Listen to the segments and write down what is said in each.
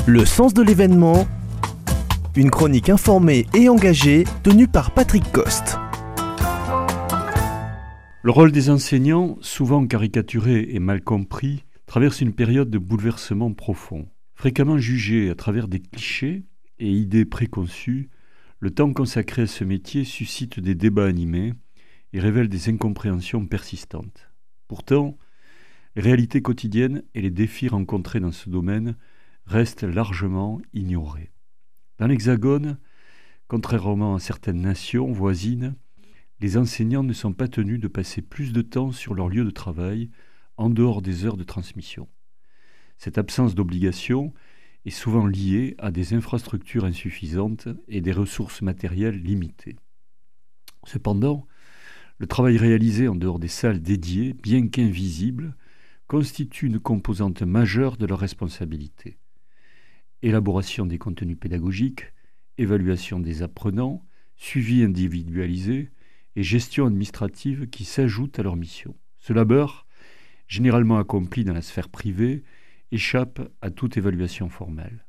Le sens de l'événement, une chronique informée et engagée tenue par Patrick Coste. Le rôle des enseignants, souvent caricaturé et mal compris, traverse une période de bouleversement profond. Fréquemment jugé à travers des clichés et idées préconçues, le temps consacré à ce métier suscite des débats animés et révèle des incompréhensions persistantes. Pourtant, les réalités quotidiennes et les défis rencontrés dans ce domaine restent largement ignorés. Dans l'Hexagone, contrairement à certaines nations voisines, les enseignants ne sont pas tenus de passer plus de temps sur leur lieu de travail en dehors des heures de transmission. Cette absence d'obligation est souvent liée à des infrastructures insuffisantes et des ressources matérielles limitées. Cependant, le travail réalisé en dehors des salles dédiées, bien qu'invisible, constitue une composante majeure de leur responsabilité. Élaboration des contenus pédagogiques, évaluation des apprenants, suivi individualisé et gestion administrative qui s'ajoutent à leur mission. Ce labeur, généralement accompli dans la sphère privée, échappe à toute évaluation formelle.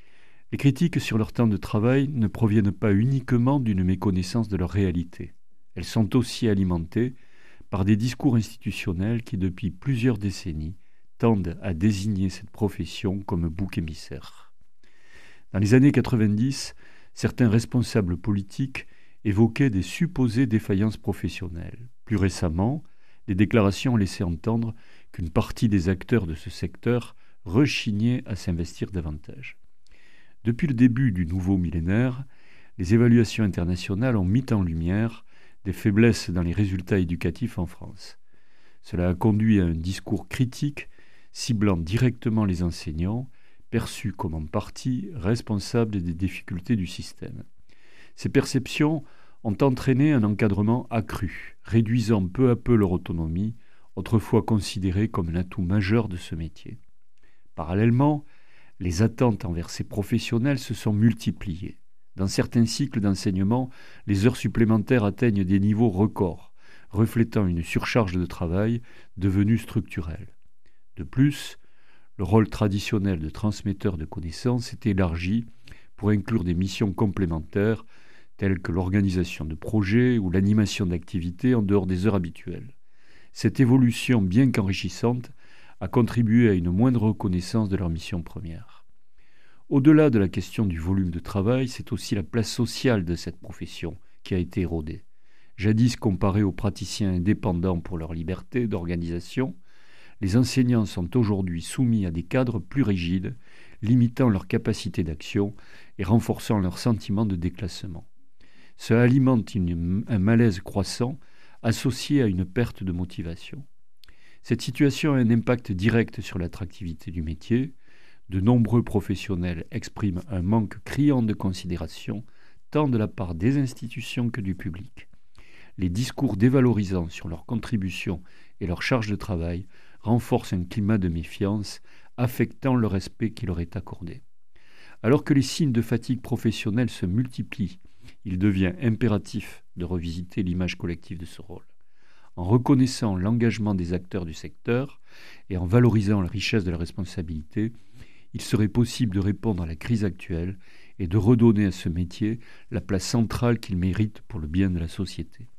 Les critiques sur leur temps de travail ne proviennent pas uniquement d'une méconnaissance de leur réalité. Elles sont aussi alimentées par des discours institutionnels qui, depuis plusieurs décennies, tendent à désigner cette profession comme bouc émissaire. Dans les années 90, certains responsables politiques évoquaient des supposées défaillances professionnelles. Plus récemment, des déclarations ont laissé entendre qu'une partie des acteurs de ce secteur rechignaient à s'investir davantage. Depuis le début du nouveau millénaire, les évaluations internationales ont mis en lumière des faiblesses dans les résultats éducatifs en France. Cela a conduit à un discours critique ciblant directement les enseignants, perçus comme en partie responsables des difficultés du système. Ces perceptions ont entraîné un encadrement accru, réduisant peu à peu leur autonomie, autrefois considérée comme un atout majeur de ce métier. Parallèlement, les attentes envers ces professionnels se sont multipliées. Dans certains cycles d'enseignement, les heures supplémentaires atteignent des niveaux records, reflétant une surcharge de travail devenue structurelle. De plus, le rôle traditionnel de transmetteur de connaissances est élargi pour inclure des missions complémentaires telles que l'organisation de projets ou l'animation d'activités en dehors des heures habituelles. Cette évolution, bien qu'enrichissante, a contribué à une moindre reconnaissance de leur mission première. Au-delà de la question du volume de travail, c'est aussi la place sociale de cette profession qui a été érodée. Jadis comparés aux praticiens indépendants pour leur liberté d'organisation, les enseignants sont aujourd'hui soumis à des cadres plus rigides, limitant leur capacité d'action et renforçant leur sentiment de déclassement. Cela alimente un malaise croissant associé à une perte de motivation. Cette situation a un impact direct sur l'attractivité du métier. De nombreux professionnels expriment un manque criant de considération, tant de la part des institutions que du public. Les discours dévalorisants sur leur contribution et leur charge de travail renforcent un climat de méfiance, affectant le respect qui leur est accordé. Alors que les signes de fatigue professionnelle se multiplient, il devient impératif de revisiter l'image collective de ce rôle. En reconnaissant l'engagement des acteurs du secteur et en valorisant la richesse de la responsabilité, il serait possible de répondre à la crise actuelle et de redonner à ce métier la place centrale qu'il mérite pour le bien de la société.